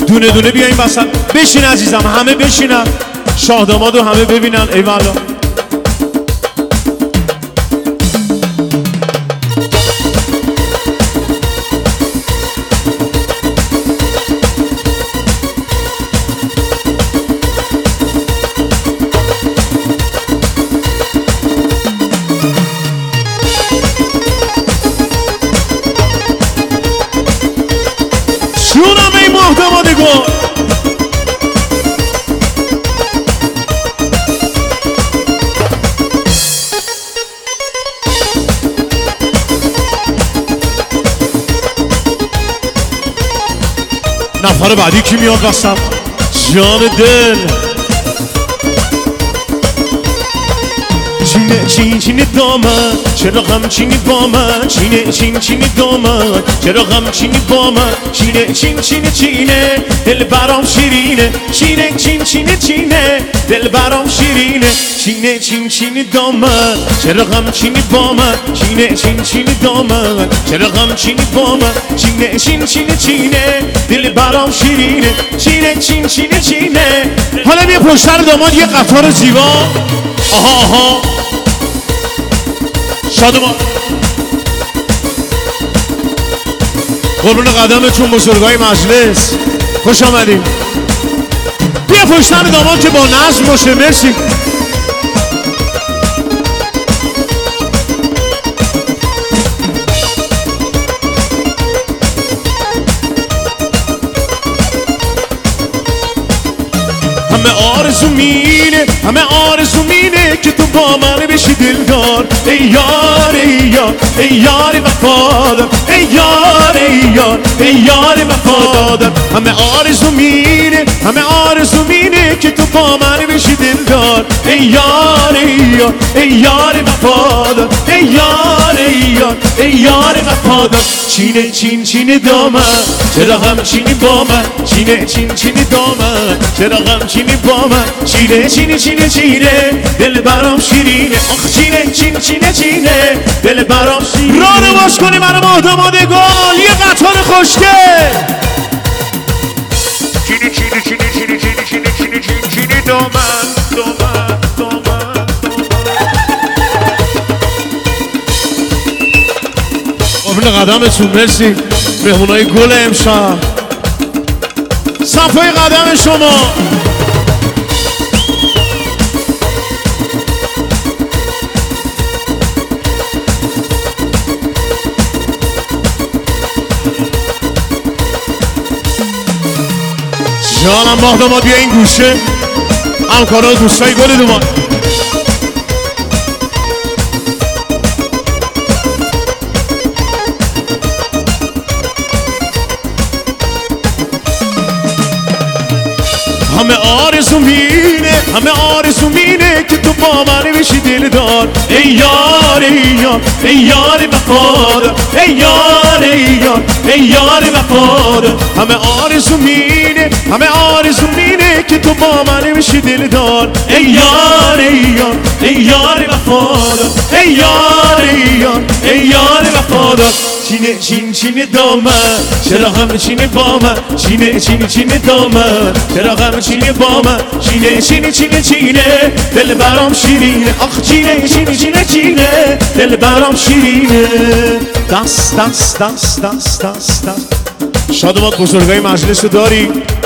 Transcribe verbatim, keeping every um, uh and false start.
دونه دونه بیاین وسط. بشین عزیزم، همه بشینن، شاه دامادو همه ببینن. ای والا جونم ای ماه داماد گل. نفر بعدی کی میاد وسط؟ جان دل چینه چین چینی دامن، چرا غم چینی با من؟ چینه چین چینی دامن، چرا غم چینی با من؟ چینه چین چینی چینه دل برام شیرینه. چینه چین چینی چینه دل برام شیرینه. چینه چین چینی دامن، چرا غم چینی با من؟ چینه چین چینی دامن، چرا غم چینی با من؟ چینه چین چینی چینه دل برام شیرینه. چینه چین چینی چینه. حالا بیا پشتر داماد یه قطار زیبا. آها آها شادمان قربون قدمتون بزرگای مجلس، خوش آمدیم. بیا پشتن داماد که با نظم باشه. مرسی. همه آرزو مینه، همه آرزو مینه که تو با من بشی دلدار. ای یار ای یار ای یار وفادار، ای یار ای یار ای یار وفادار. همه آرزو مینه، همه آرزو مینه که تو با من بشی دلدار. ای یار ای یار ای یار وفادار، ای یار ای یار ای یار وفادار. چینه چین چین دامن، چرا غم چینی با من؟ چینه چین چین دامن، چرا غم چینی با من؟ چینه چینی چینه چینه دل برام شیرینه. آخ چینه چین چینه چینه دل برام شیرینه. راه رو باز کنی برای ماه داماد گل، یه قطار خوشگل. چینه چینه چینه چینه چینه چینه چینه چینه چینه دامن دامن دامن. قابل قدمتون مرسی مهمونای گل امشب. صفای قدم شما. جانم ماه داماد بیا این گوشه. همکارا دوستای گل داماد. همه آرزو مینه، همه آرزو مینه که تو با من بشی دلدار. ای یار ای یار ای یار وفادار، ای یار ای یار ای یار وفادار. همه آرزو مینه، همه آرزو مینه که تو با من بشی دلدار. ای یار ای یار ای یار وفادار، ای یار ای یار ای یار وفادار. چینه چین چین دامن، چرا غم چینی با من؟ چینه چین چین دامن، چرا غم چینی با من؟ چینه چین چین چینه دل برام شیرینه. آخ چینه چین چین چینه دل برام شیرینه. دست دست دست دست دست دست. شادمان بزرگای مجلس رو داری.